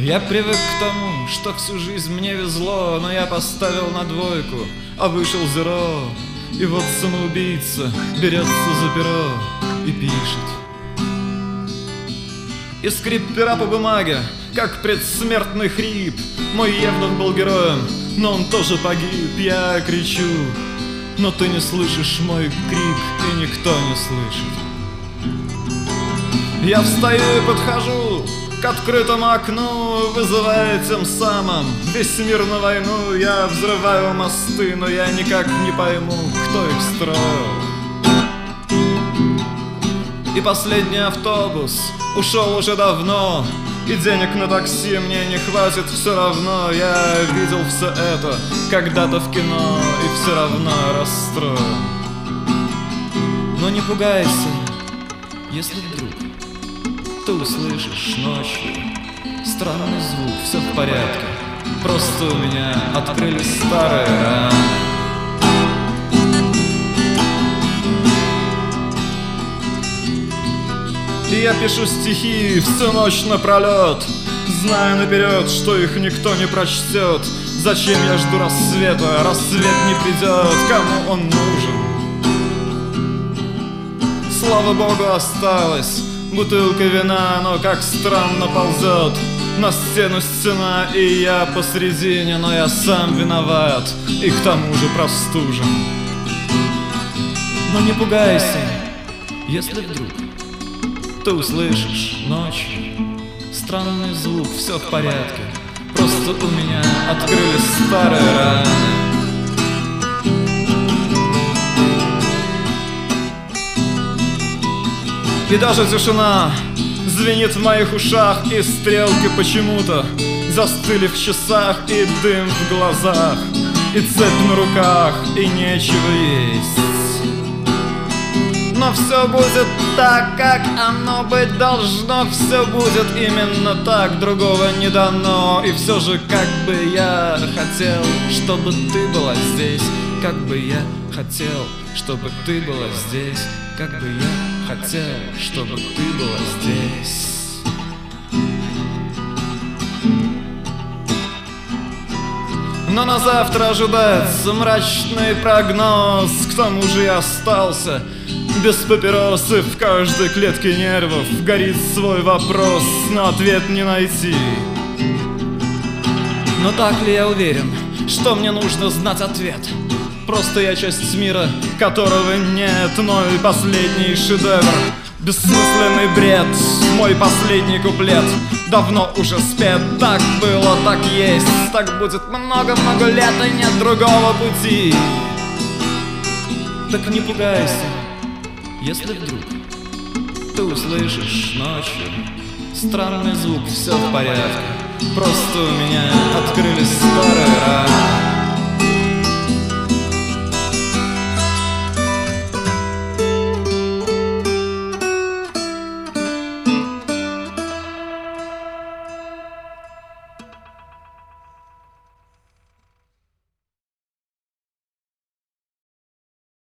Я привык к тому, что всю жизнь мне везло, но я поставил на двойку, а вышел зеро. И вот самоубийца берется за перо и пишет. И скрип пера по бумаге, как предсмертный хрип. Мой Евнух был героем, но он тоже погиб. Я кричу, но ты не слышишь мой крик, и никто не слышит. Я встаю и подхожу к открытому окну, вызывая тем самым весь мир на войну. Я взрываю мосты, но я никак не пойму, кто их строил. И последний автобус ушел уже давно, и денег на такси мне не хватит все равно. Я видел все это когда-то в кино, и все равно расстроен. Но не пугайся, если вдруг ты услышишь ночью странный звук, все в порядке. Просто у меня открылись старые раны. И я пишу стихи всю ночь напролет, зная наперед, что их никто не прочтет. Зачем я жду рассвета? Рассвет не придет. Кому он нужен? Слава богу, осталась бутылка вина, но как странно ползет на стену стена, и я посредине, но я сам виноват, и к тому же простужен. Но не пугайся, если вдруг ты услышишь ночью странный звук, все в порядке. Просто у меня открылись старые раны. И даже тишина звенит в моих ушах, и стрелки почему-то застыли в часах, и дым в глазах, и цепь на руках, и нечего есть. Но все будет так, как оно быть должно. Все будет именно так, другого не дано. И все же, как бы я хотел, чтобы ты была здесь. Как бы я хотел, чтобы ты была здесь. Как бы я хотел, чтобы ты была здесь. Но на завтра ожидается мрачный прогноз. К тому же я остался без папиросы. В каждой клетке нервов горит свой вопрос, но ответ не найти. Но так ли я уверен, что мне нужно знать ответ? Просто я часть мира, которого нет. Мой последний шедевр, бессмысленный бред. Мой последний куплет давно уже спет. Так было, так есть, так будет много-много лет, и нет другого пути. Так не пугайся, если вдруг ты услышишь ночью странный звук, все в порядке. Просто у меня открылись старые раны.